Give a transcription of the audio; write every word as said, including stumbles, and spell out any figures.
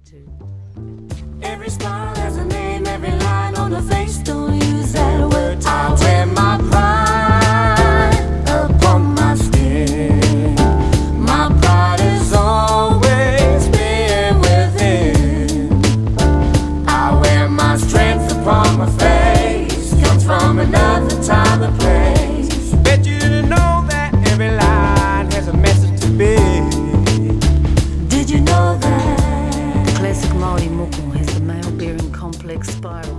Every smile has a name, every line on the face, don't use that word. I wear my pride upon my skin. My pride is always being within. I wear my strength upon my face, comes from another time and place. Bet you didn't know that every line has a message to be. Did you know that? Classic Māori moko has the male bearing complex spiral.